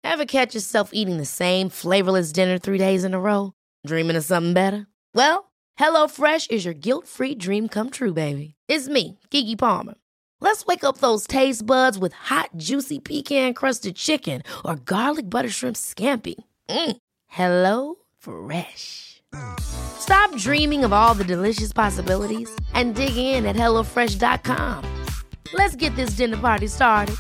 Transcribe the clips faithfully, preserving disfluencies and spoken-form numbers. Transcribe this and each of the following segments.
Ever catch yourself eating the same flavorless dinner three days in a row? Dreaming of something better? Well, HelloFresh is your guilt-free dream come true, baby. It's me, Keke Palmer. Let's wake up those taste buds with hot, juicy pecan-crusted chicken or garlic butter shrimp scampi. Mm. Hello Fresh. Stop dreaming of all the delicious possibilities and dig in at hello fresh dot com. Let's get this dinner party started.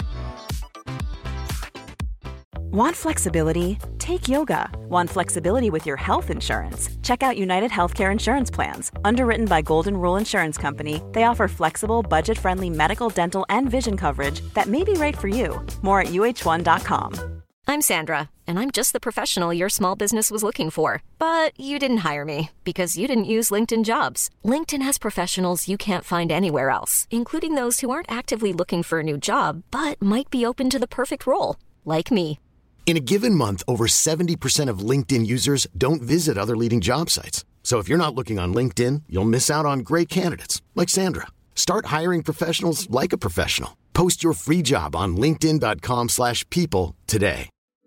Want flexibility? Take yoga. Want flexibility with your health insurance? Check out United Healthcare Insurance Plans. Underwritten by Golden Rule Insurance Company, they offer flexible, budget-friendly medical, dental, and vision coverage that may be right for you. More at U H one dot com. I'm Sandra, and I'm just the professional your small business was looking for. But you didn't hire me because you didn't use LinkedIn Jobs. LinkedIn has professionals you can't find anywhere else, including those who aren't actively looking for a new job, but might be open to the perfect role, like me. In a given month, over seventy percent of LinkedIn users don't visit other leading job sites. So if you're not looking on LinkedIn, you'll miss out on great candidates like Sandra. Start hiring professionals like a professional. Post your free job on linkedin dot com slash people today.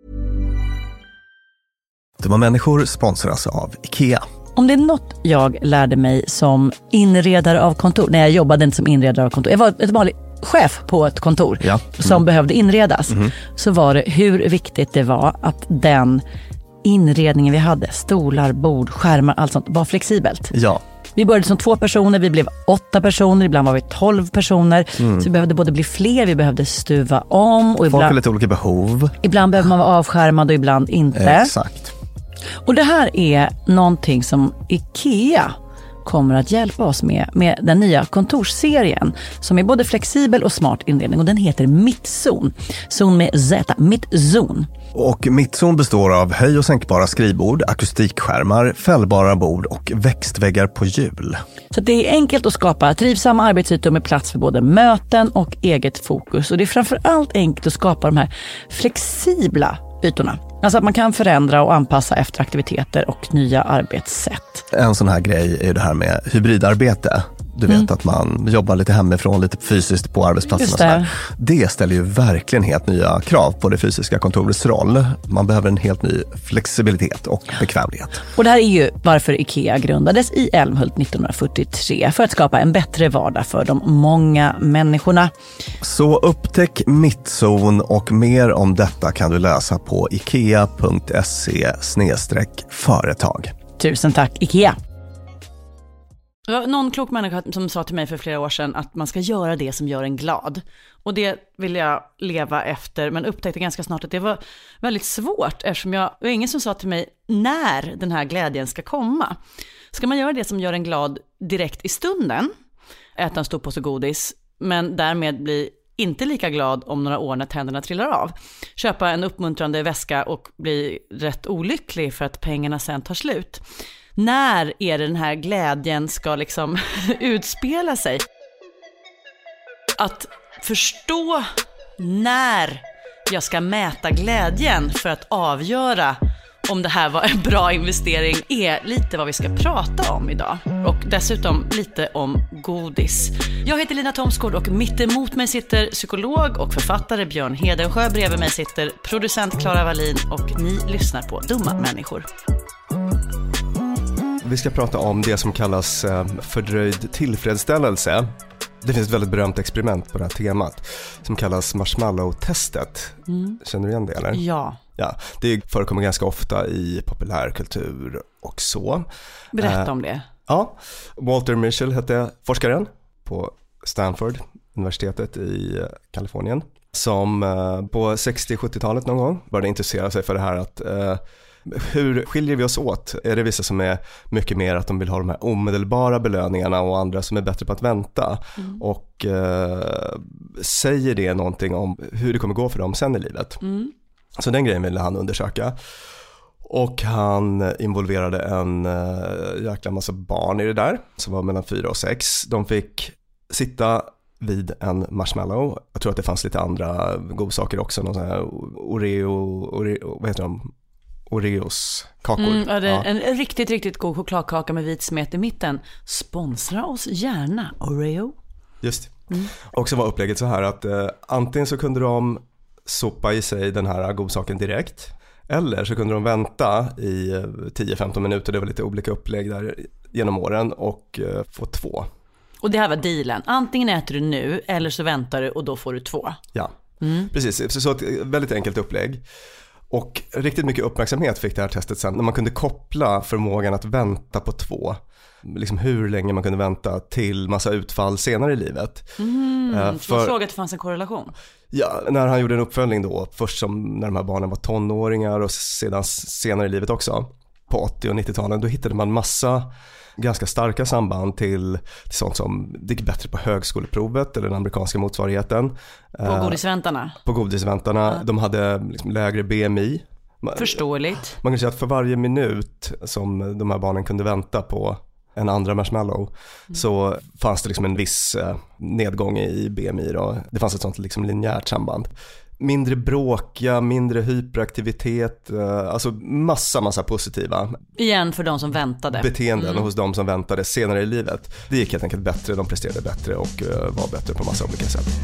De var människor sponsras av IKEA. Om det är något jag lärde mig som inredare av kontor, när jag jobbade inte som inredare av kontor, jag var ett vanligt chef på ett kontor ja. mm. som behövde inredas, mm. så var det hur viktigt det var att den inredningen vi hade, stolar, bord, skärmar, allt sånt, var flexibelt. Ja. Vi började som två personer, vi blev åtta personer, ibland var vi tolv personer. Mm. Så vi behövde både bli fler, vi behövde stuva om. Och folk ibland, har lite olika behov. Ibland behöver man vara avskärmad och ibland inte. Exakt. Och det här är någonting som IKEA kommer att hjälpa oss med, med den nya kontorsserien som är både flexibel och smart inredning, och den heter Mittzon. Zon med Z, Mittzon. Och Mittzon består av höj- och sänkbara skrivbord, akustikskärmar, fällbara bord och växtväggar på hjul. Så det är enkelt att skapa trivsamma arbetsytor med plats för både möten och eget fokus. Och det är framförallt enkelt att skapa de här flexibla ytorna. Alltså att man kan förändra och anpassa efter aktiviteter och nya arbetssätt. En sån här grej är ju det här med hybridarbete. Du vet mm. att man jobbar lite hemifrån, lite fysiskt på arbetsplatsen. Och sådär. Det ställer ju verkligen helt nya krav på det fysiska kontorets roll. Man behöver en helt ny flexibilitet och bekvämlighet. Och det här är ju varför IKEA grundades i Älmhult nittonhundrafyrtiotre. För att skapa en bättre vardag för de många människorna. Så upptäck Mittzon, och mer om detta kan du läsa på ikea punkt se slash företag. Tusen tack IKEA. Det var någon klok människa som sa till mig för flera år sedan att man ska göra det som gör en glad. Och det vill jag leva efter, men upptäckte ganska snart att det var väldigt svårt, eftersom jag, det var ingen som sa till mig när den här glädjen ska komma. Ska man göra det som gör en glad direkt i stunden, äta en stor påse godis, men därmed bli inte lika glad om några år när tänderna trillar av. Köpa en uppmuntrande väska och bli rätt olycklig för att pengarna sen tar slut. När är det den här glädjen ska liksom utspela sig? Att förstå när jag ska mäta glädjen för att avgöra om det här var en bra investering är lite vad vi ska prata om idag. Och dessutom lite om godis. Jag heter Lina Thomsgård och mitt emot mig sitter psykolog och författare Björn Hedensjö. Bredvid mig sitter producent Clara Wallin, och ni lyssnar på Dumma människor. Vi ska prata om det som kallas fördröjd tillfredsställelse. Det finns ett väldigt berömt experiment på det här temat som kallas marshmallow-testet. Mm. Känner du igen det eller? Ja. Ja, det förekommer ganska ofta i populärkultur och så. Berätta om det. Ja, Walter Mischel hette forskaren på Stanford, universitetet i Kalifornien, som på sextio-sjuttiotalet någon gång började intressera sig för det här att hur skiljer vi oss åt? Är det vissa som är mycket mer att de vill ha de här omedelbara belöningarna och andra som är bättre på att vänta? Mm. Och eh, säger det någonting om hur det kommer gå för dem sen i livet? Mm. Så den grejen ville han undersöka. Och han involverade en äh, jäkla massa barn i det där som var mellan fyra och sex. De fick sitta vid en marshmallow. Jag tror att det fanns lite andra godsaker också. Någon sån här Oreo, Oreo vad heter de? Oreos kakor. Mm, ja, det är en, en riktigt, riktigt god chokladkaka med vit smet i mitten. Sponsra oss gärna, Oreo. Just. Mm. Och så var upplägget så här att eh, antingen så kunde de sopa i sig den här godsaken direkt. Eller så kunde de vänta i tio till femton minuter, det var lite olika upplägg där genom åren, och få två. Och det här var dealen. Antingen äter du nu eller så väntar du och då får du två. Ja, mm. precis. Så ett väldigt enkelt upplägg. Och riktigt mycket uppmärksamhet fick det här testet sen när man kunde koppla förmågan att vänta på två. Liksom hur länge man kunde vänta till massa utfall senare i livet. Mm, uh, för man såg att det fanns en korrelation. Ja, när han gjorde en uppföljning då, först som när de här barnen var tonåringar och sedan senare i livet också, på åttio- och nittio-talen, då hittade man massa ganska starka samband till, till sånt som det gick bättre på högskoleprovet eller den amerikanska motsvarigheten. På godisväntarna? På godisväntarna. Ja. De hade liksom lägre B M I. Förståeligt. Man kan säga att för varje minut som de här barnen kunde vänta på en andra marshmallow mm. så fanns det liksom en viss nedgång i B M I då. Det fanns ett sånt liksom linjärt samband. Mindre bråkiga, mindre hyperaktivitet, alltså massa, massa positiva. Igen för de som väntade. Beteenden mm. hos de som väntade senare i livet. Det gick helt enkelt bättre, de presterade bättre och var bättre på massa olika sätt.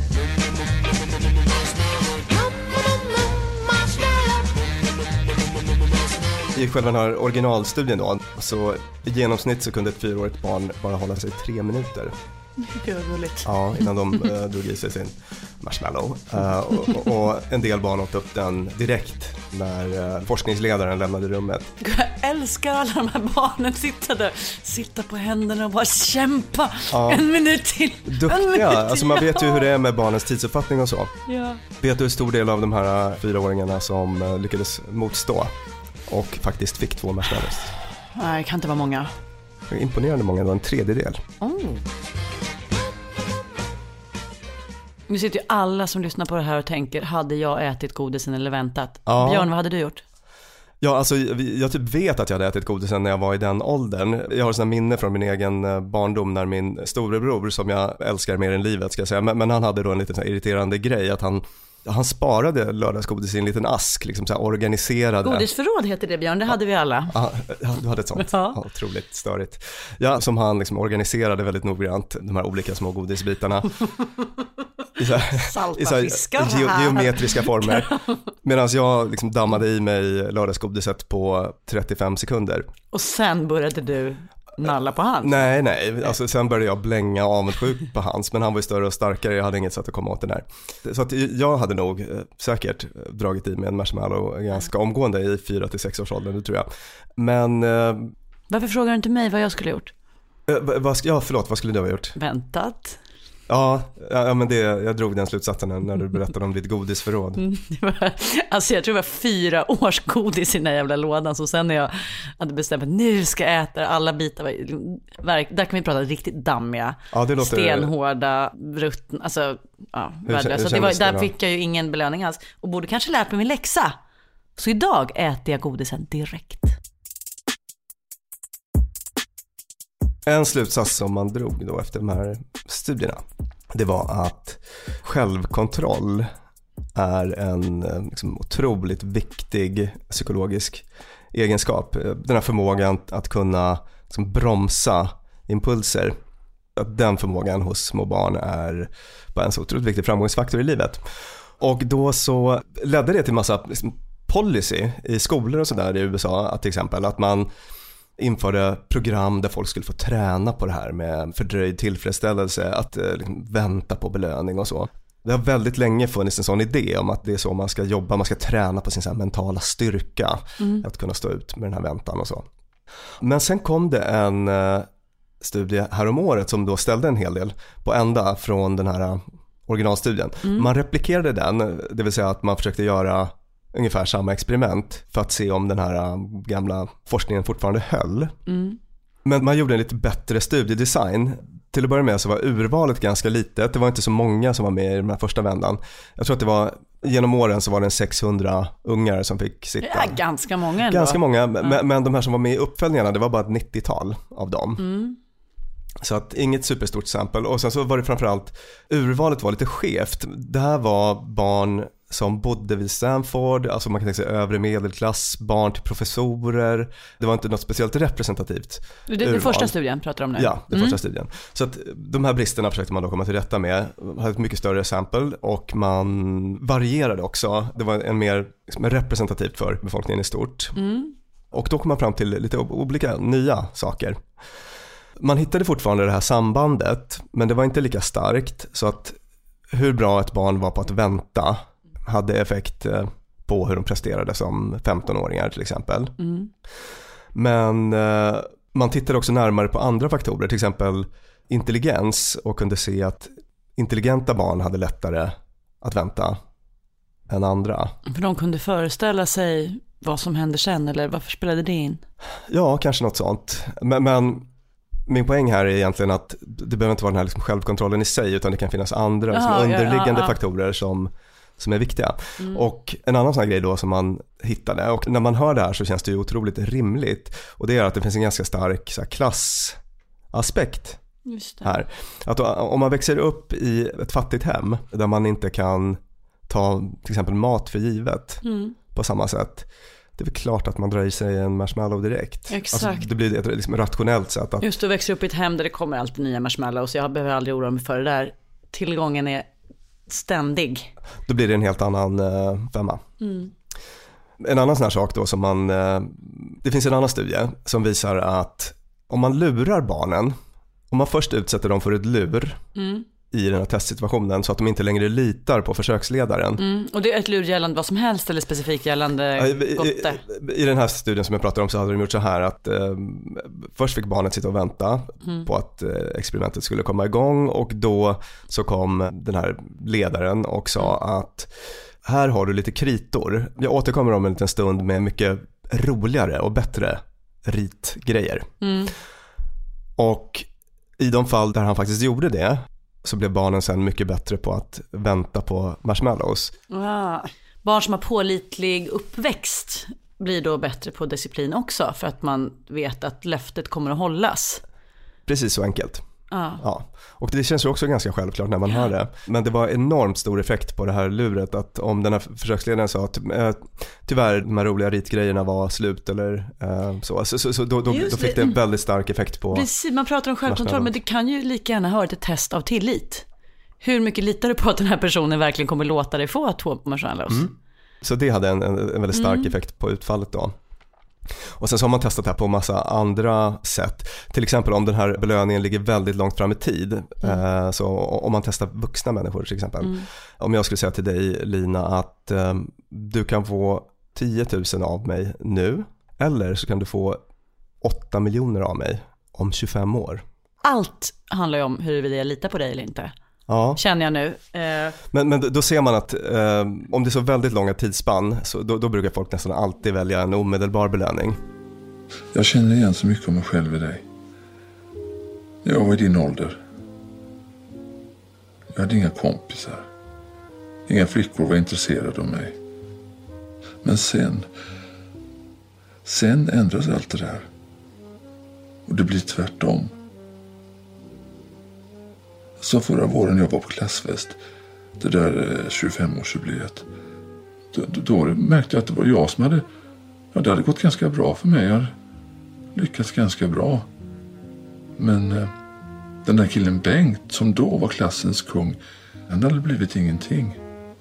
I själva den här originalstudien då, så i genomsnitt så kunde ett fyraårigt barn bara hålla sig tre minuter. Det var gulligt. Ja, innan de uh, drog i sig sin marshmallow. Uh, och, och, och en del barn åt upp den direkt när uh, forskningsledaren lämnade rummet. Jag älskar alla de här barnen sitta där, sitta på händerna och bara kämpa. Ja. En minut till. Duktiga, en minut till. Alltså man vet ju hur det är med barnens tidsuppfattning och så. Ja. Vet du hur stor del av de här fyraåringarna som uh, lyckades motstå och faktiskt fick två marshmallows? Nej, det kan inte vara många. Imponerande många, det var en tredjedel. Oh. Nu sitter ju alla som lyssnar på det här och tänker, hade jag ätit godisen eller väntat? Ja. Björn, vad hade du gjort? Ja, alltså jag typ vet att jag hade ätit godisen när jag var i den åldern. Jag har sådana minne från min egen barndom när min storebror, som jag älskar mer än livet ska jag säga, men, men han hade då en liten så här irriterande grej att han Han sparade lördagsgodis i en liten ask, liksom så här organiserade. Godisförråd heter det, Björn, det hade vi alla. Ja, du hade ett sånt. Ja. Ja, otroligt störigt. Ja, som han liksom organiserade väldigt noggrant, de här olika små godisbitarna. I så här, salta i så här fiskar ge, geometriska former. Medan jag liksom dammade i mig lördagsgodiset på trettiofem sekunder. Och sen började du nalla på hans? Nej, nej. Alltså, sen började jag blänga avundsjuk på hans, men han var ju större och starkare, jag hade inget sätt att komma åt den där. Så att jag hade nog säkert dragit i mig en marshmallow ganska omgående i fyra till sex års ålder, det tror jag. Men... Varför frågar du inte mig vad jag skulle ha gjort? Vad, ja, förlåt, vad skulle du ha gjort? Väntat. Ja, ja, men det, jag drog den slutsatsen när du berättade om ditt godisförråd. Mm, det var, alltså jag tror det var fyra års godis i den här jävla lådan. Så sen när jag hade bestämt att nu ska jag äta alla bitar. Där kan vi prata riktigt dammiga, ja, det låter... stenhårda, ruttna. Alltså, ja, värdelösa. Det var, där fick jag ju ingen belöning alls. Och borde kanske lärt mig min läxa. Så idag äter jag godisen direkt. En slutsats som man drog då efter de här studierna, det var att självkontroll är en liksom, otroligt viktig psykologisk egenskap. Den här förmågan att kunna liksom, bromsa impulser, att den förmågan hos små barn är bara en så otroligt viktig framgångsfaktor i livet. Och då så ledde det till massa liksom, policy i skolor och sådär i U S A, att till exempel att man införde program där folk skulle få träna på det här med fördröjd tillfredsställelse, att eh, liksom, vänta på belöning och så. Det har väldigt länge funnits en sån idé om att det är så man ska jobba, man ska träna på sin så här mentala styrka, mm. att kunna stå ut med den här väntan och så. Men sen kom det en eh, studie här om året som då ställde en hel del på ända från den här originalstudien. Mm. Man replikerade den, det vill säga att man försökte göra ungefär samma experiment för att se om den här gamla forskningen fortfarande höll. Mm. Men man gjorde en lite bättre studiedesign. Till att börja med så var urvalet ganska litet. Det var inte så många som var med i den här första vändan. Jag tror att det var, genom åren så var det sexhundra ungar som fick sitta. Ja, ganska många ändå. Ganska många, ja. men, men de här som var med i uppföljningarna, det var bara ett nittiotal av dem. Mm. Så att inget superstort sample. Och sen så var det framförallt, urvalet var lite skevt. Det här var barn som bodde vid Stanford, alltså man kan tänka sig övre medelklass, barn till professorer. Det var inte något speciellt representativt. Det är den första studien pratar om nu. Ja, den mm. första studien. Så att de här bristerna försökte man då komma till rätta med. Man hade ett mycket större sample och man varierade också. Det var en mer liksom, representativt för befolkningen i stort. Mm. Och då kom man fram till lite olika nya saker. Man hittade fortfarande det här sambandet, men det var inte lika starkt, så att hur bra ett barn var på att vänta hade effekt på hur de presterade som femtonåringar till exempel. Mm. Men eh, man tittade också närmare på andra faktorer, till exempel intelligens, och kunde se att intelligenta barn hade lättare att vänta än andra. För de kunde föreställa sig vad som hände sen, eller varför spelade det in? Ja, kanske något sånt. Men, men min poäng här är egentligen att det behöver inte vara den här liksom självkontrollen i sig, utan det kan finnas andra Jaha, liksom underliggande ja, ja. faktorer som, som är viktiga. Mm. Och en annan sån här grej då som man hittade, och när man hör det här så känns det ju otroligt rimligt, och det är att det finns en ganska stark så här, klassaspekt Just det. här. Att om man växer upp i ett fattigt hem där man inte kan ta till exempel mat för givet mm. på samma sätt, det är väl klart att man drar i sig en marshmallow direkt. Exakt. Alltså, det blir ett liksom rationellt sätt att... Just att växa upp i ett hem där det kommer alltid nya marshmallows, så jag behöver aldrig oroa mig för det där. Tillgången är ständig. Då blir det en helt annan uh, femma. Mm. En annan sån här sak då som man... Uh, det finns en annan studie som visar att om man lurar barnen, om man först utsätter dem för ett lur mm. i den här testsituationen så att de inte längre litar på försöksledaren. Mm. Och det är ett lur gällande vad som helst eller specifikt gällande I, Gotte? I, I den här studien som jag pratar om så hade de gjort så här att eh, först fick barnet sitta och vänta mm. på att eh, experimentet skulle komma igång, och då så kom den här ledaren och sa mm. att här har du lite kritor. Jag återkommer om en liten stund med mycket roligare och bättre ritgrejer. Mm. Och i de fall där han faktiskt gjorde det så blev barnen sen mycket bättre på att vänta på marshmallows. Ah. Barn som har pålitlig uppväxt blir då bättre på disciplin också, för att man vet att löftet kommer att hållas. Precis så enkelt. Ah. Ja. Och det känns ju också ganska självklart när man hör det. Men det var enormt stor effekt på det här luret, att om den här försöksledaren sa att äh, tyvärr de här roliga ritgrejerna var slut eller äh, så, så, så, så då, då, då fick det en väldigt stark effekt på... Precis, man pratar om självkontroll, men det kan ju lika gärna ha ett test av tillit. Hur mycket litar du på att den här personen verkligen kommer låta dig få två marshmallows? Mm. Så det hade en, en, en väldigt stark mm. effekt på utfallet då. Och sen så har man testat det här på en massa andra sätt. Till exempel om den här belöningen ligger väldigt långt fram i tid. Mm. Eh, så om man testar vuxna människor till exempel. Mm. Om jag skulle säga till dig, Lina, att eh, du kan få tio tusen av mig nu, eller så kan du få åtta miljoner av mig om tjugofem år. Allt handlar ju om huruvida jag litar på dig eller inte. Ja. Känner jag nu. Eh. Men, men då ser man att eh, om det är så väldigt långa tidsspann så då, då brukar folk nästan alltid välja en omedelbar belöning. Jag känner igen så mycket om mig själv i dig. Jag var i din ålder. Jag hade inga kompisar. Inga flickor var intresserade av mig. Men sen, sen ändras allt det där. Och det blir tvärtom. Så förra våren jag var på klassfest, det där tjugofemårsjubileet, då, då, då märkte jag att det var jag som hade, ja, det hade gått ganska bra för mig. Jag hade lyckats ganska bra. Men eh, den där killen Bengt, som då var klassens kung, han hade blivit ingenting.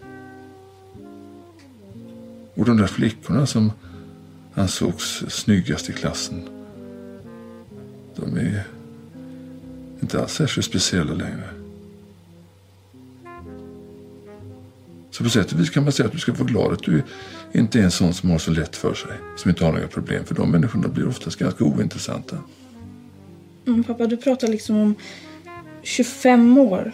Och de där flickorna som ansågs snyggast i klassen, de är inte alls särskilt speciella längre. Så på sätt och vis kan man säga att du ska vara glad att du inte är en sån som har så lätt för sig, som inte har några problem, för de människorna blir oftast ganska ointressanta. Mm, pappa, du pratar liksom om tjugofem år.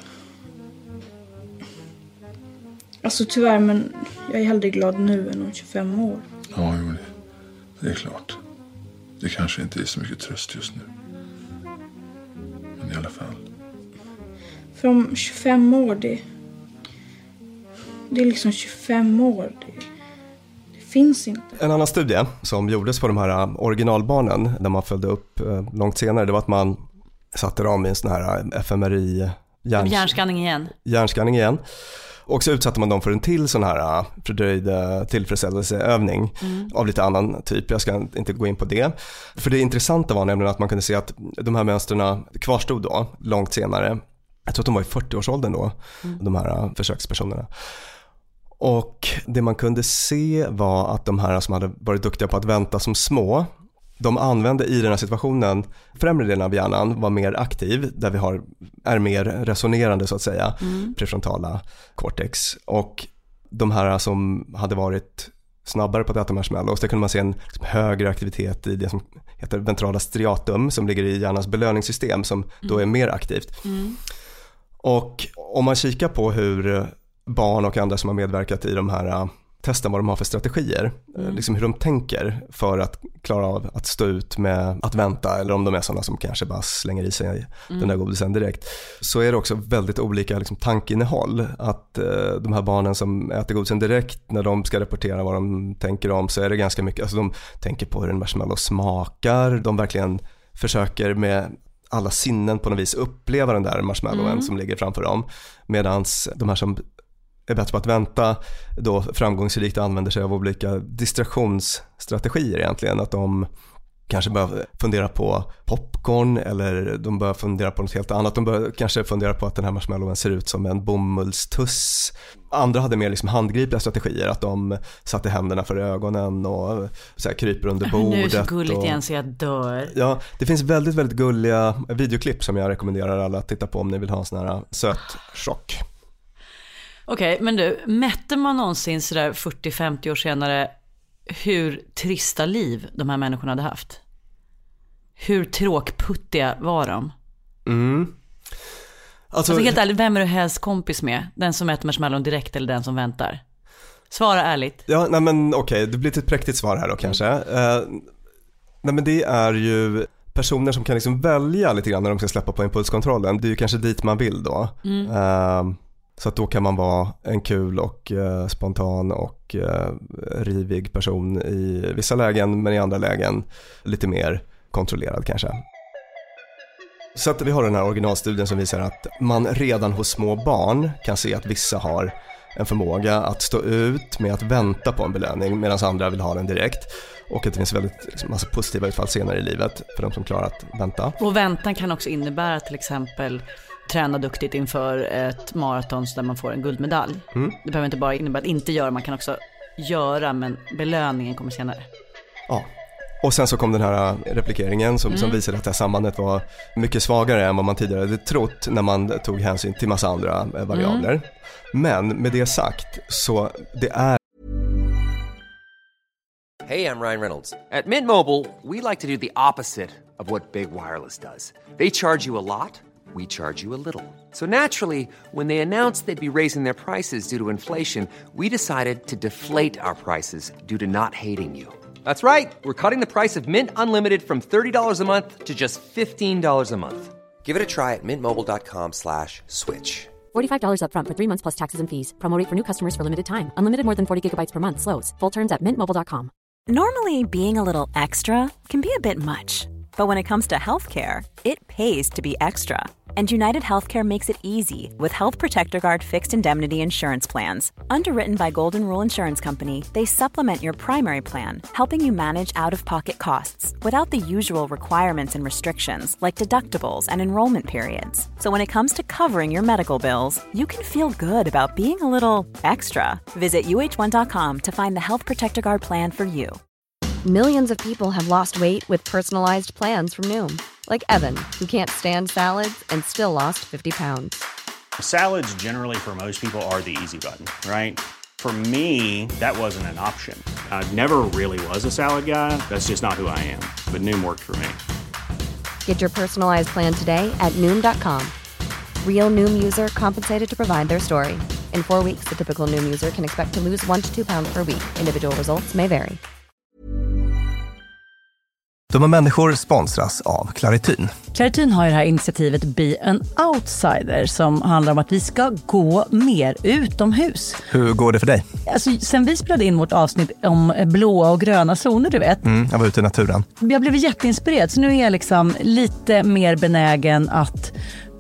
Alltså tyvärr, men jag är hellre glad nu än om tjugofem år. Ja, jo, det är klart. Det kanske inte är så mycket tröst just nu. Men i alla fall. För om tjugofem år, det... Det är liksom tjugofem år. Det, det finns inte. En annan studie som gjordes på de här originalbarnen, där man följde upp långt senare, det var att man satte dem i en sån här F M R I... Hjärns- hjärnskanning igen. Hjärnskanning igen. Och så utsatte man dem för en till sån här fördröjd tillfredsställelseövning mm. av lite annan typ. Jag ska inte gå in på det. För det intressanta var nämligen att man kunde se att de här mönsterna kvarstod då långt senare. Jag tror att de var i fyrtio-årsåldern då, mm. de här försökspersonerna. Och det man kunde se var att de här som hade varit duktiga på att vänta som små, de använde i den här situationen, främre delen av hjärnan var mer aktiv, där vi har, är mer resonerande så att säga, mm. prefrontala cortex. Och de här som hade varit snabbare på att äta marshmallows, där kunde man se en liksom, högre aktivitet i det som heter ventrala striatum, som ligger i hjärnans belöningssystem, som mm. då är mer aktivt. Mm. Och om man kikar på hur barn och andra som har medverkat i de här testen, vad de har för strategier, mm. liksom hur de tänker för att klara av att stå ut med att vänta, eller om de är sådana som kanske bara slänger i sig mm. den där godisen direkt, så är det också väldigt olika liksom, tankinnehåll. Att eh, de här barnen som äter godisen direkt, när de ska rapportera vad de tänker om, så är det ganska mycket, alltså de tänker på hur en marshmallow smakar, de verkligen försöker med alla sinnen på något vis uppleva den där marshmallowen mm. som ligger framför dem, medans de här som är bättre på att vänta då framgångsrikt använder sig av olika distraktionsstrategier egentligen, att de kanske börjar fundera på popcorn, eller de börjar fundera på något helt annat, de börjar kanske fundera på att den här marshmallowen ser ut som en bomullstuss. Andra hade mer liksom handgripliga strategier, att de satte händerna för ögonen och så här kryper under bordet. Nu är det så gulligt och, igen så jag dör. Ja, det finns väldigt, väldigt gulliga videoklipp som jag rekommenderar alla att titta på om ni vill ha en sån här söt chock. Okej, okay, men du, mätte man någonsin sådär fyrtio till femtio år senare hur trista liv de här människorna hade haft? Hur tråkputtiga var de? Mm. Alltså, alltså helt ärligt, vem är du helst kompis med? Den som äter marshmallow direkt eller den som väntar? Svara ärligt. Ja, nej men okej, okay, det blir ett präktigt svar här då kanske. Uh, nej men det är ju personer som kan liksom välja lite grann när de ska släppa på impulskontrollen. Det är ju kanske dit man vill då. Mm. Uh, Så att då kan man vara en kul och eh, spontan och eh, rivig person i vissa lägen, men i andra lägen lite mer kontrollerad kanske. Så att vi har den här originalstudien som visar att man redan hos små barn kan se att vissa har en förmåga att stå ut med att vänta på en belöning medan andra vill ha den direkt. Och att det finns väldigt liksom, massa positiva utfall senare i livet för de som klarar att vänta. Och väntan kan också innebära till exempel träna duktigt inför ett maraton där man får en guldmedalj. Mm. Det behöver inte bara innebära att inte göra, man kan också göra, men belöningen kommer senare. Ja, och sen så kom den här replikeringen som, mm. som visade att det här sambandet var mycket svagare än vad man tidigare hade trott när man tog hänsyn till massa andra variabler. Mm. Men med det sagt så det är... Hey, I'm Ryan Reynolds. At Mint Mobile, we like to do the opposite of what Big Wireless does. They charge you a lot. We charge you a little. So naturally, when they announced they'd be raising their prices due to inflation, we decided to deflate our prices due to not hating you. That's right. We're cutting the price of Mint Unlimited from thirty dollars a month to just fifteen dollars a month. Give it a try at mintmobile.com slash switch. forty-five dollars up front for three months plus taxes and fees. Promo rate for new customers for limited time. Unlimited more than forty gigabytes per month. Slows full terms at mint mobile dot com. Normally, being a little extra can be a bit much. But when it comes to healthcare, it pays to be extra. And United Healthcare makes it easy with Health Protector Guard fixed indemnity insurance plans. Underwritten by Golden Rule Insurance Company, they supplement your primary plan, helping you manage out-of-pocket costs without the usual requirements and restrictions like deductibles and enrollment periods. So when it comes to covering your medical bills, you can feel good about being a little extra. Visit U H one dot com to find the Health Protector Guard plan for you. Millions of people have lost weight with personalized plans from Noom. Like Evan, who can't stand salads and still lost fifty pounds. Salads generally for most people are the easy button, right? For me, that wasn't an option. I never really was a salad guy. That's just not who I am. But Noom worked for me. Get your personalized plan today at Noom dot com. Real Noom user compensated to provide their story. In four weeks, the typical Noom user can expect to lose one to two pounds per week. Individual results may vary. De här människor sponsras av Clarityn. Clarityn har ju det här initiativet Be an Outsider som handlar om att vi ska gå mer utomhus. Hur går det för dig? Alltså, sen vi spelade in vårt avsnitt om blåa och gröna zoner, du vet. Mm, jag var ute i naturen. Jag blev jätteinspirerad, så nu är jag liksom lite mer benägen att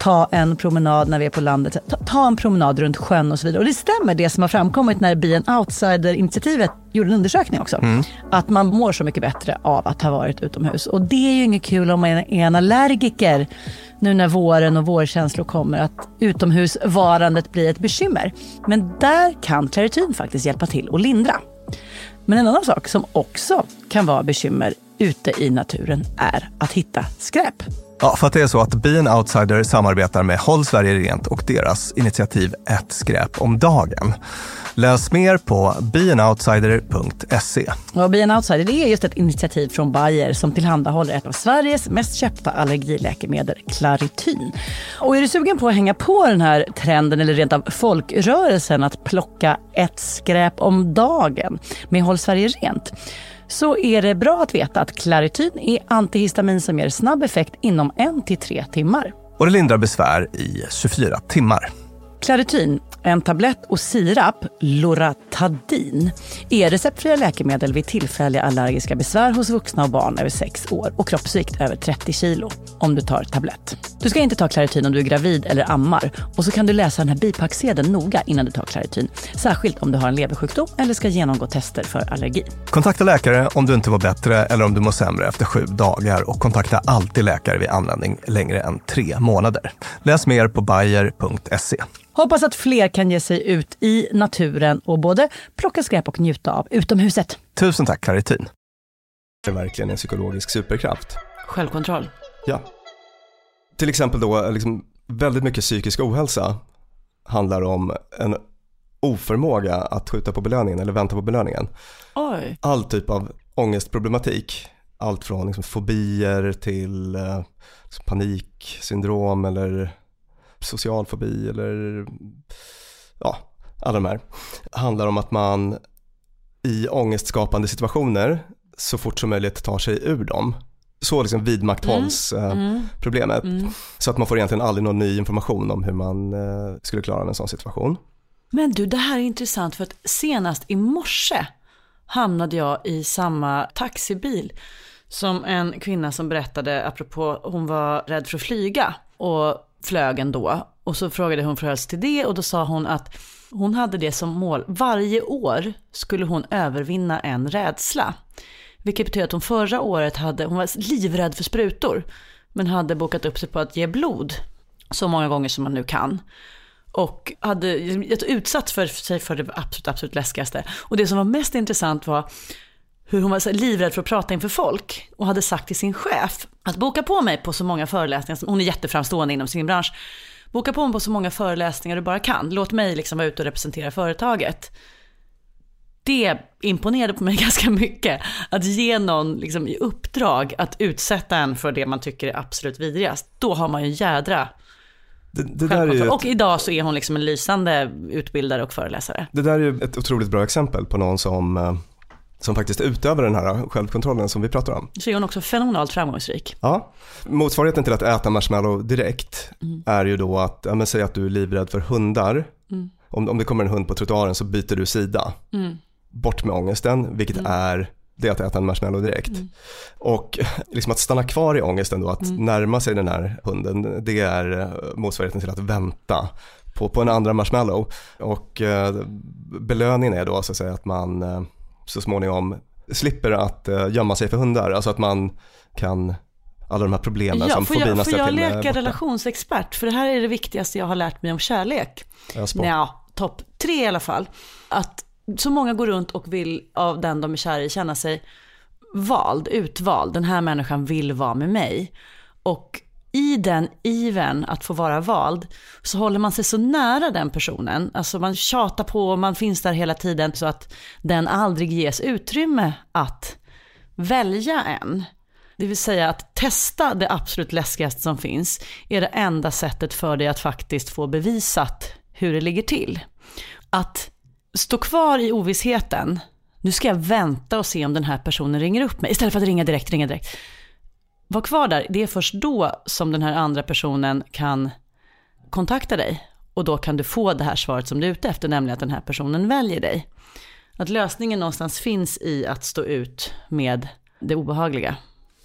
ta en promenad när vi är på landet. Ta, ta en promenad runt sjön och så vidare. Och det stämmer det som har framkommit när Be an Outsider-initiativet gjorde en undersökning också. Mm. Att man mår så mycket bättre av att ha varit utomhus. Och det är ju inget kul om man är en allergiker nu när våren och vårkänslor kommer, att utomhusvarandet blir ett bekymmer. Men där kan Claritin faktiskt hjälpa till och lindra. Men en annan sak som också kan vara bekymmer ute i naturen är att hitta skräp. Ja, för att det är så att Be an Outsider samarbetar med Håll Sverige Rent och deras initiativ Ett skräp om dagen. Läs mer på be an outsider punkt se. Och Be an Outsider, det är just ett initiativ från Bayer som tillhandahåller ett av Sveriges mest köpta allergiläkemedel, Claritin. Och är du sugen på att hänga på den här trenden eller rent av folkrörelsen att plocka ett skräp om dagen med Håll Sverige Rent, så är det bra att veta att Claritin är antihistamin som ger snabb effekt inom en till tre timmar. Och det lindrar besvär i tjugofyra timmar. Claritin, en tablett och sirap, Loratadin, är receptfria läkemedel vid tillfälliga allergiska besvär hos vuxna och barn över sex år och kroppsvikt över trettio kilo om du tar tablett. Du ska inte ta Claritin om du är gravid eller ammar, och så kan du läsa den här bipacksedeln noga innan du tar Claritin, särskilt om du har en leversjukdom eller ska genomgå tester för allergi. Kontakta läkare om du inte var bättre eller om du mår sämre efter sju dagar, och kontakta alltid läkare vid användning längre än tre månader. Läs mer på bayer punkt se. Hoppas att fler kan ge sig ut i naturen och både plocka skräp och njuta av utomhuset. Tusen tack, Claritin. Det är verkligen en psykologisk superkraft. Självkontroll. Ja. Till exempel då, liksom, väldigt mycket psykisk ohälsa handlar om en oförmåga att skjuta på belöningen eller vänta på belöningen. Oj. All typ av ångestproblematik. Allt från liksom, fobier till eh, paniksyndrom eller social fobi eller ja, alla de här. Handlar om att man i ångestskapande situationer så fort som möjligt tar sig ur dem. Så liksom vidmakthålls mm. Mm. problemet. Mm. Så att man får egentligen aldrig någon ny information om hur man eh, skulle klara en sån situation. Men du, det här är intressant, för att senast i morse hamnade jag i samma taxibil som en kvinna som berättade, apropå hon var rädd för att flyga och flög ändå. Och så frågade hon förhållande till det, och då sa hon att hon hade det som mål. Varje år skulle hon övervinna en rädsla. Vilket betyder att hon förra året hade, hon var livrädd för sprutor, men hade bokat upp sig på att ge blod så många gånger som man nu kan. Och hade utsatt för sig för det absolut, absolut läskigaste. Och det som var mest intressant var hur hon var så livrädd för att prata inför folk, och hade sagt till sin chef att boka på mig på så många föreläsningar. Hon är jätteframstående inom sin bransch. Boka på mig på så många föreläsningar du bara kan. Låt mig liksom vara ute och representera företaget. Det imponerade på mig ganska mycket. Att ge någon liksom i uppdrag att utsätta en för det man tycker är absolut vidrigast. Då har man ju jädra det, det där är ju ett... Och idag så är hon liksom en lysande utbildare och föreläsare. Det där är ju ett otroligt bra exempel på någon som... som faktiskt utöver den här självkontrollen som vi pratar om. Så är hon också fenomenalt framgångsrik. Ja, motsvarigheten till att äta marshmallow direkt mm. är ju då att, ja, men säg att du är livrädd för hundar. Mm. Om, om det kommer en hund på trottoaren så byter du sida. Mm. Bort med ångesten, vilket mm. är det att äta en marshmallow direkt. Mm. Och liksom att stanna kvar i ångesten då, att mm. närma sig den här hunden, det är motsvarigheten till att vänta på, på en andra marshmallow. Och eh, belöningen är då så att säga att man... Eh, så småningom slipper att uh, gömma sig för hundar. Alltså att man kan alla de här problemen ja, som fobierna ställer till. Får jag leka borta. relationsexpert? För det här är det viktigaste jag har lärt mig om kärlek. Ja, topp tre i alla fall. Att så många går runt och vill av den de är kär i känna sig vald, utvald. Den här människan vill vara med mig. Och i den iven att få vara vald så håller man sig så nära den personen. Alltså man tjatar på och man finns där hela tiden så att den aldrig ges utrymme att välja en. Det vill säga att testa det absolut läskigaste som finns är det enda sättet för dig att faktiskt få bevisat hur det ligger till. Att stå kvar i ovissheten, nu ska jag vänta och se om den här personen ringer upp mig istället för att ringa direkt, ringa direkt. Var kvar där, det är först då som den här andra personen kan kontakta dig. Och då kan du få det här svaret som du är ute efter, nämligen att den här personen väljer dig. Att lösningen någonstans finns i att stå ut med det obehagliga.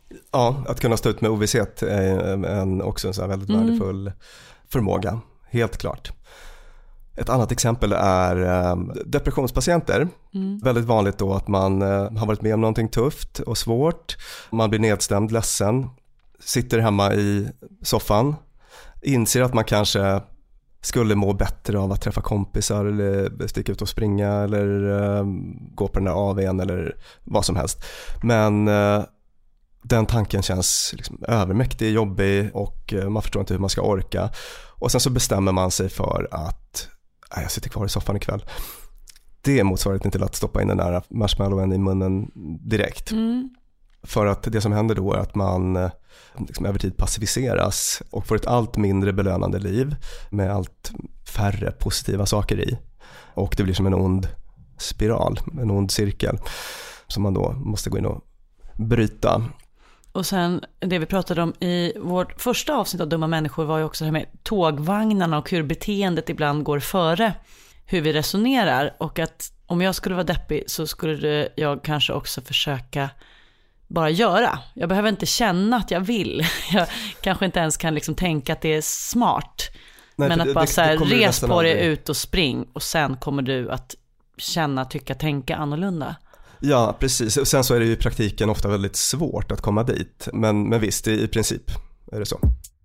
Ja, att kunna stå ut med ovisshet är en, också en så här väldigt mm. värdefull förmåga, helt klart. Ett annat exempel är eh, depressionspatienter. Mm. Väldigt vanligt då att man eh, har varit med om någonting tufft och svårt. Man blir nedstämd, ledsen, sitter hemma i soffan, inser att man kanske skulle må bättre av att träffa kompisar eller sticka ut och springa eller eh, gå på den där A V:n eller vad som helst. Men eh, den tanken känns liksom övermäktig, jobbig och eh, man förstår inte hur man ska orka. Och sen så bestämmer man sig för att nej, jag sitter kvar i soffan ikväll. Det är motsvarigheten till att stoppa in den där marshmallowen i munnen direkt. Mm. För att det som händer då är att man liksom över tid passiviseras och får ett allt mindre belönande liv med allt färre positiva saker i. Och det blir som en ond spiral, en ond cirkel som man då måste gå in och bryta. Och sen det vi pratade om i vårt första avsnitt av Dumma människor var ju också det här med tågvagnarna och hur beteendet ibland går före hur vi resonerar. Och att om jag skulle vara deppig så skulle jag kanske också försöka bara göra. Jag behöver inte känna att jag vill. Jag kanske inte ens kan liksom tänka att det är smart. Nej, men att det, bara det, så här, res på dig ut och spring och sen kommer du att känna, tycka, tänka annorlunda. Ja, precis. Och sen så är det ju i praktiken ofta väldigt svårt att komma dit. Men, men visst, i, i princip är det så.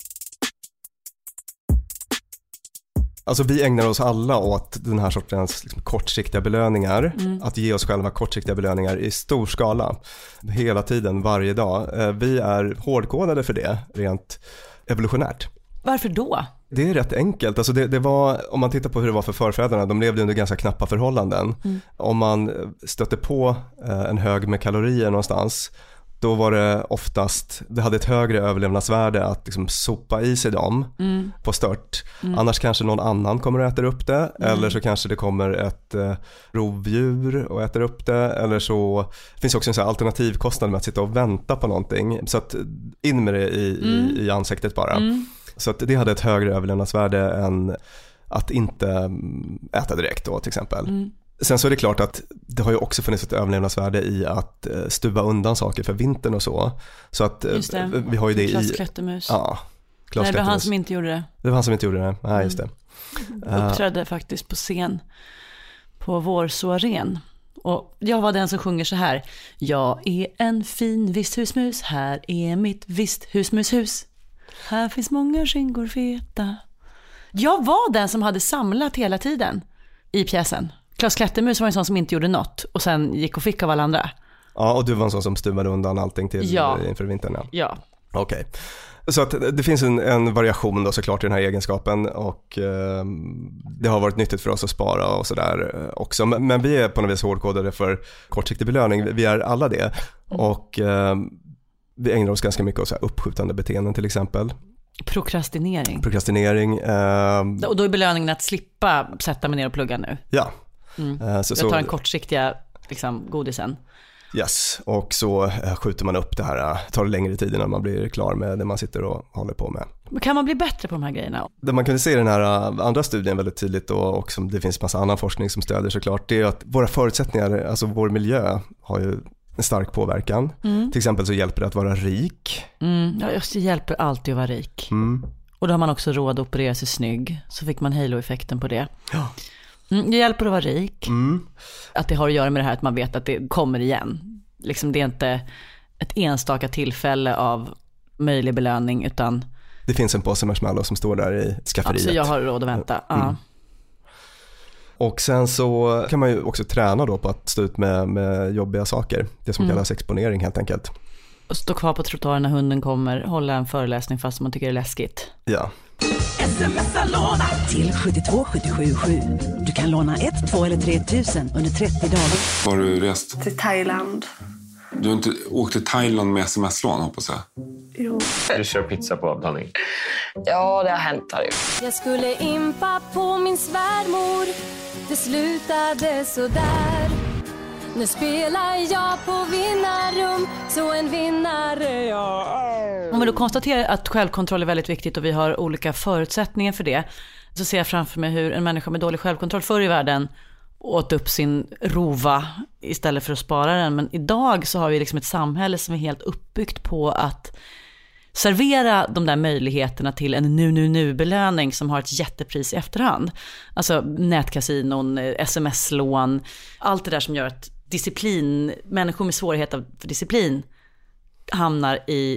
Alltså vi ägnar oss alla åt den här sortens liksom, kortsiktiga belöningar. Mm. Att ge oss själva kortsiktiga belöningar i stor skala. Hela tiden, varje dag. Vi är hårdkodade för det, rent evolutionärt. Varför då? Det är rätt enkelt. Alltså det, det var, om man tittar på hur det var för förfäderna, de levde under ganska knappa förhållanden. Mm. Om man stötte på en hög med kalorier någonstans, då var det oftast, det hade ett högre överlevnadsvärde att liksom sopa i sig dem mm. på stört. Mm. Annars kanske någon annan kommer och äter upp det. Mm. Eller så kanske det kommer ett eh, rovdjur och äter upp det. Eller så det finns också en sån här alternativkostnad med att sitta och vänta på någonting. Så att in med det i, mm. i, i ansiktet bara. Mm. Så att det hade ett högre överlevnadsvärde än att inte äta direkt då till exempel. Mm. Sen så är det klart att det har ju också funnits ett överlevnadsvärde i att stuva undan saker för vintern och så. Så att vi har ju det i... Klas Klättermus. Ja, Klas Nej, det var han som inte gjorde det. Det var han som inte gjorde det, nej just det. Mm. Uppträdde uh. faktiskt på scen på vår soaren. Och jag var den som sjunger så här. Jag är en fin visthusmus, här är mitt visthusmushus. Här finns många ringor feta. Jag var den som hade samlat hela tiden i pjäsen. Klas Klättermus var en sån som inte gjorde något och sen gick och fick av alla andra. Ja, och du var en sån som stuvade undan allting till ja. inför vintern. Ja. ja. Okej. Okay. Så att det finns en, en variation då såklart i den här egenskapen och eh, det har varit nyttigt för oss att spara och sådär också. Men, men vi är på något vis hårdkodade för kortsiktig belöning. Vi är alla det. Mm. Och eh, vi ägnar oss ganska mycket åt så här uppskjutande beteenden till exempel. Prokrastinering. Prokrastinering. Eh, och då är belöningen att slippa sätta mig ner och plugga nu. Ja. Mm. Eh, så, jag tar den kortsiktiga liksom, godisen. Yes, och så äh, skjuter man upp det här, äh, tar det längre tid innan man blir klar med det man sitter och håller på med. Kan man bli bättre på de här grejerna? Det man kunde se i den här äh, andra studien väldigt tydligt och, och som det finns massa annan forskning som stödjer såklart, det är att våra förutsättningar, alltså vår miljö har ju en stark påverkan. Mm. Till exempel så hjälper det att vara rik. Mm. Ja, just det hjälper alltid att vara rik. Mm. Och då har man också råd att operera sig snygg, så fick man halo-effekten på det. Ja. Mm, det hjälper att vara rik. Mm. Att det har att göra med det här att man vet att det kommer igen. Liksom det är inte ett enstaka tillfälle av möjlig belöning utan... Det finns en påse marshmallow som står där i skafferiet. Alltså jag har råd att vänta. Ja. Mm. Och sen så kan man ju också träna då på att stå ut med, med jobbiga saker. Det som mm. kallas exponering helt enkelt. Och stå kvar på trottoaren när hunden kommer, hålla en föreläsning fast man tycker det är läskigt. Ja. Smsa låna till sju två sju sju sju. Du kan låna ett, två eller tre tusen under trettio dagar. Har du rest? Till Thailand. Du har inte åkt till Thailand med sms-lån, hoppas jag? Jo. Du kör pizza på avtalning? Ja, det har hänt här ju. Jag skulle impa på min svärmor. Det slutade så där. Nu spelar jag på vinnarrum. Så en vinnare jag är. Om vi då konstaterar att självkontroll är väldigt viktigt och vi har olika förutsättningar för det, så ser jag framför mig hur en människa med dålig självkontroll förr i världen åt upp sin rova istället för att spara den. Men idag så har vi liksom ett samhälle som är helt uppbyggt på att servera de där möjligheterna till en nu-nu-nu-belöning som har ett jättepris i efterhand. Alltså nätkasinon, sms-lån, allt det där som gör att disciplin, människor med svårighet av disciplin hamnar i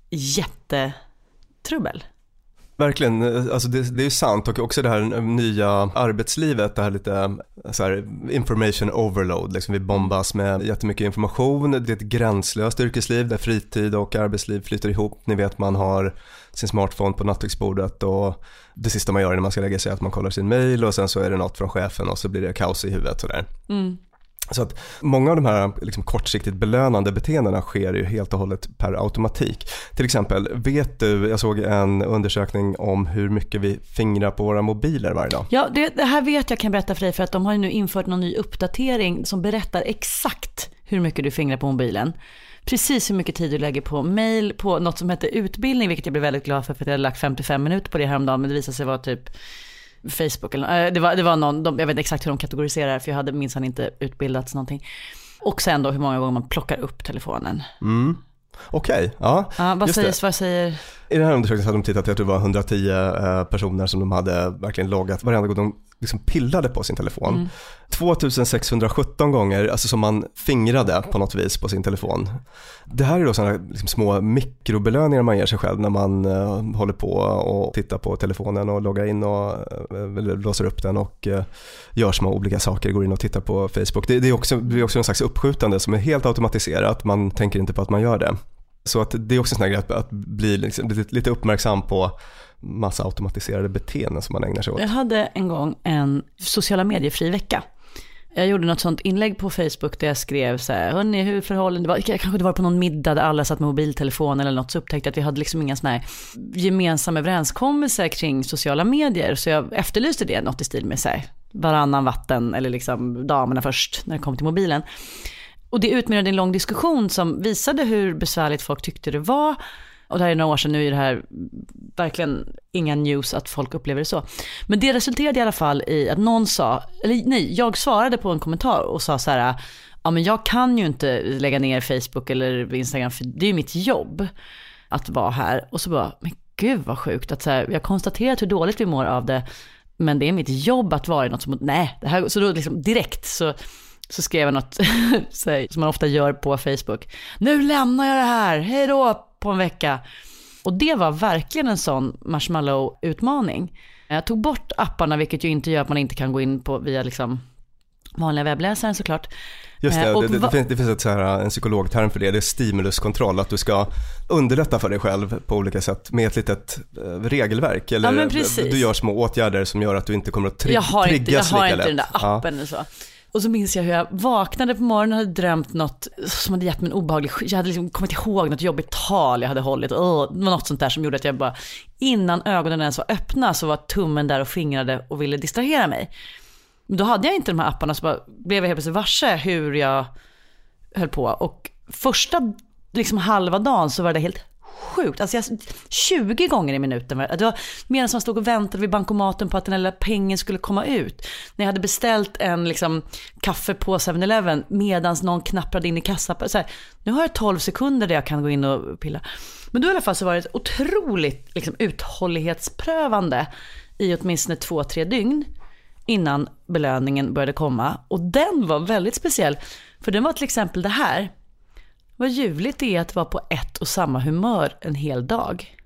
jättetrubbel. Verkligen, alltså det, det är ju sant, och också det här nya arbetslivet, det här lite så här, information overload, liksom vi bombas med jättemycket information, det är ett gränslöst yrkesliv där fritid och arbetsliv flyter ihop. Ni vet, man har sin smartphone på nattduksbordet och det sista man gör när man ska lägga sig är att man kollar sin mail och sen så är det något från chefen och så blir det kaos i huvudet sådär. Mm. Så att många av de här liksom kortsiktigt belönande beteendena sker ju helt och hållet per automatik. Till exempel, vet du, jag såg en undersökning om hur mycket vi fingrar på våra mobiler varje dag. Ja, det, det här vet jag kan berätta för dig, för att de har ju nu infört någon ny uppdatering som berättar exakt hur mycket du fingrar på mobilen. Precis hur mycket tid du lägger på mail, på något som heter utbildning, vilket jag blev väldigt glad för, för att jag hade lagt femtiofem minuter på det häromdagen, men det visade sig vara typ Facebook eller det var det var någon de, jag vet inte exakt hur de kategoriserar, för jag hade minsann inte utbildats någonting. Och sen då hur många gånger man plockar upp telefonen. Mm. Okej, okay, ja. ja vad, säger, vad säger... I den här undersökningen hade de tittat, jag tror det var hundratio eh, personer som de hade verkligen loggat varenda gång de liksom pillade på sin telefon. Mm. tvåtusensexhundrasjutton gånger, alltså som man fingrade på något vis på sin telefon. Det här är då sådana liksom små mikrobelöningar man ger sig själv när man eh, håller på och tittar på telefonen och loggar in och eh, låser upp den och eh, gör små olika saker, går in och tittar på Facebook. Det, det, är också, det är också en slags uppskjutande som är helt automatiserat, man tänker inte på att man gör det. Så att det är också en sån här grej att, att bli liksom, lite, lite uppmärksam på massa automatiserade beteenden som man ägnar sig åt. Jag hade en gång en sociala medier-fri vecka. Jag gjorde något sånt inlägg på Facebook där jag skrev så här, hörni, hur förhåller det var, kanske det var på någon middag där alla satt med mobiltelefon eller något, så upptäckte att vi hade liksom inga såna här gemensamma överenskommelser kring sociala medier, så jag efterlyste det, något i stil med så här, varannan vatten eller liksom damerna först när det kom till mobilen. Och det utmynnade en lång diskussion som visade hur besvärligt folk tyckte det var. Och det här är några år sedan, nu är det här verkligen inga news att folk upplever det så. Men det resulterade i alla fall i att någon sa, eller nej, jag svarade på en kommentar och sa så här, ja men jag kan ju inte lägga ner Facebook eller Instagram för det är ju mitt jobb att vara här. Och så bara, men gud vad sjukt att så här, jag konstaterat hur dåligt vi mår av det, men det är mitt jobb att vara i något som, nej, det här, så då liksom direkt så Så skrev jag något som man ofta gör på Facebook. Nu lämnar jag det här, hej då på en vecka. Och det var verkligen en sån marshmallow-utmaning. Jag tog bort apparna, vilket ju inte gör att man inte kan gå in på via liksom vanliga webbläsaren såklart. Just det, det, det, det finns, det finns ett så här, en psykologterm för det, det är stimuluskontroll, att du ska underlätta för dig själv på olika sätt med ett litet eh, regelverk, eller ja, du gör små åtgärder som gör att du inte kommer att tri- jag har triggas inte, jag har lika inte den där appen ja. och så. Och så minns jag hur jag vaknade på morgonen och hade drömt något som hade gett mig en obehaglig... Jag hade liksom kommit ihåg något jobbigt tal jag hade hållit. Oh, det var något sånt där som gjorde att jag bara... Innan ögonen ens var öppna så var tummen där och fingrade och ville distrahera mig. Men då hade jag inte de här apparna, så bara blev jag helt plötsligt varse hur jag höll på. Och första liksom halva dagen så var det helt sjukt. Alltså jag, tjugo gånger i minuten. Det var mer som man stod och väntade vid bankomaten på att den där pengen skulle komma ut. När jag hade beställt en liksom, kaffe på seven eleven medans någon knapprade in i kassan. Så här, nu har jag tolv sekunder där jag kan gå in och pilla. Men då i alla fall så var det otroligt liksom, uthållighetsprövande i åtminstone två, tre dygn innan belöningen började komma. Och den var väldigt speciell. För den var till exempel det här. Vad ljuvligt det är att vara på ett och samma humör en hel dag.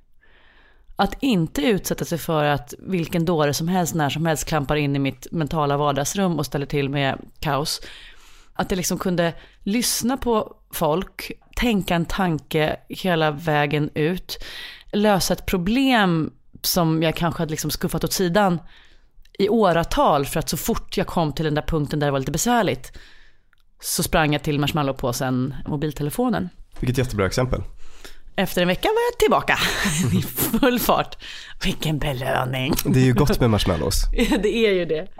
Att inte utsätta sig för att vilken dåre som helst när som helst klampar in i mitt mentala vardagsrum och ställer till med kaos. Att jag liksom kunde lyssna på folk, tänka en tanke hela vägen ut, lösa ett problem som jag kanske hade liksom skuffat åt sidan i åratal, för att så fort jag kom till den där punkten där det var lite besvärligt så sprang jag till marshmallowpåsen, mobiltelefonen. Vilket jättebra exempel. Efter en vecka var jag tillbaka i full fart. Vilken belöning. Det är ju gott med marshmallows. Det är ju det.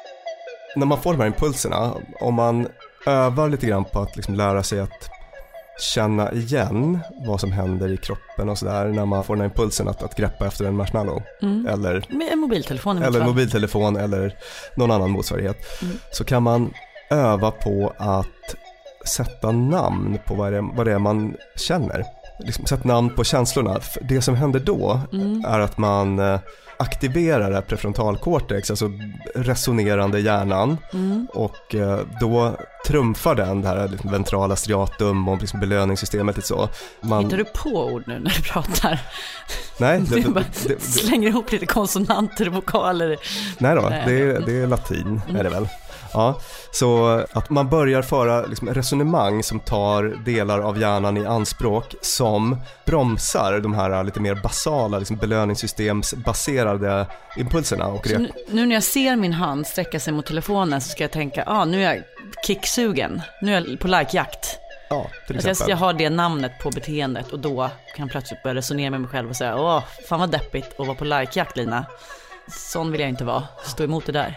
När man får de här impulserna, om man övar lite grann på att liksom lära sig att känna igen vad som händer i kroppen och sådär när man får den här impulsen att, att greppa efter en marshmallow. Mm. Eller med en mobiltelefon. Eller en mobiltelefon eller någon annan motsvarighet. Mm. Så kan man öva på att sätta namn på vad det är, vad det är man känner. Liksom sätta namn på känslorna. Det som händer då mm. är att man aktiverar det prefrontalkortex, alltså resonerande hjärnan. Mm. Och då trumfar den det här liksom ventrala striatum och liksom belöningssystemet och så. Man... Hittar du på ord nu när du pratar? Nej. Det, det, det, det, slänger ihop lite konsonanter och vokaler. Nej då, nej. Det, är, det är latin mm. är det väl. Ja, så att man börjar föra liksom resonemang som tar delar av hjärnan i anspråk som bromsar de här lite mer basala liksom belöningssystemsbaserade impulserna. Och nu, nu när jag ser min hand sträcka sig mot telefonen så ska jag tänka, ah, nu är jag kicksugen, nu är jag på likejakt. Ja, till exempel. Alltså jag har det namnet på beteendet och då kan jag plötsligt börja resonera med mig själv och säga, åh, fan vad deppigt att vara på likejakt, Lina. Sån vill jag inte vara, stå emot det där.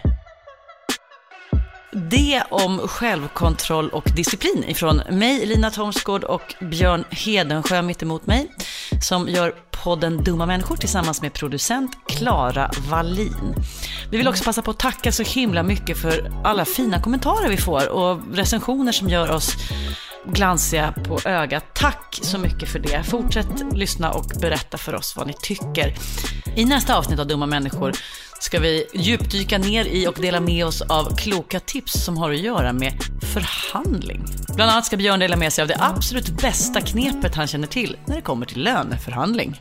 Det om självkontroll och disciplin ifrån mig, Lina Thomsgård, och Björn Hedensjö mitt emot mig, som gör podden Dumma människor tillsammans med producent Clara Wallin. Vi vill också passa på att tacka så himla mycket för alla fina kommentarer vi får och recensioner som gör oss glansiga på ögat. Tack så mycket för det. Fortsätt lyssna och berätta för oss vad ni tycker. I nästa avsnitt av Dumma människor ska vi djupdyka ner i och dela med oss av kloka tips som har att göra med förhandling. Bland annat ska Björn dela med sig av det absolut bästa knepet han känner till när det kommer till löneförhandling.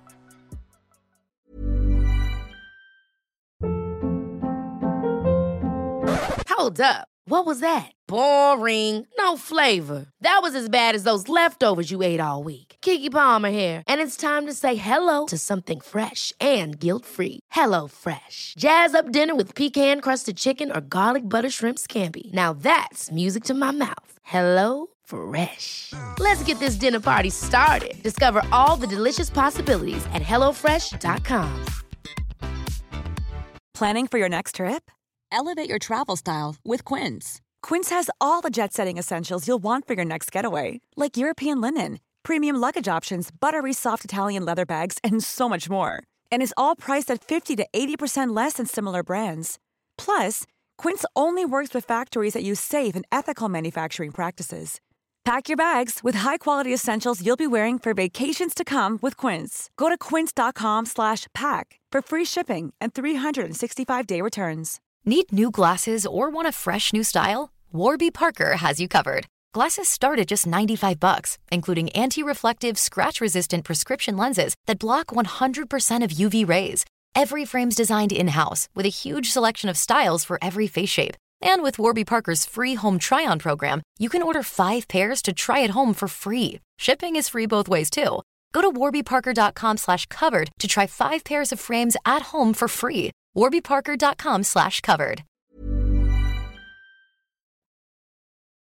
Hold up. What was that? Boring. No flavor. That was as bad as those leftovers you ate all week. Keke Palmer here, and it's time to say hello to something fresh and guilt-free. Hello Fresh. Jazz up dinner with pecan-crusted chicken or garlic butter shrimp scampi. Now that's music to my mouth. Hello Fresh. Let's get this dinner party started. Discover all the delicious possibilities at hello fresh dot com. Planning for your next trip? Elevate your travel style with Quince. Quince has all the jet-setting essentials you'll want for your next getaway, like European linen, premium luggage options, buttery soft Italian leather bags, and so much more. And is all priced at fifty to eighty percent less than similar brands. Plus, Quince only works with factories that use safe and ethical manufacturing practices. Pack your bags with high-quality essentials you'll be wearing for vacations to come with Quince. Go to quince dot com slash pack for free shipping and three sixty-five day returns. Need new glasses or want a fresh new style? Warby Parker has you covered. Glasses start at just ninety-five bucks, including anti-reflective, scratch-resistant prescription lenses that block one hundred percent of U V rays. Every frame's designed in-house with a huge selection of styles for every face shape. And with Warby Parker's free home try-on program, you can order five pairs to try at home for free. Shipping is free both ways, too. Go to warby parker dot com slash covered to try five pairs of frames at home for free. warby parker dot com slash covered.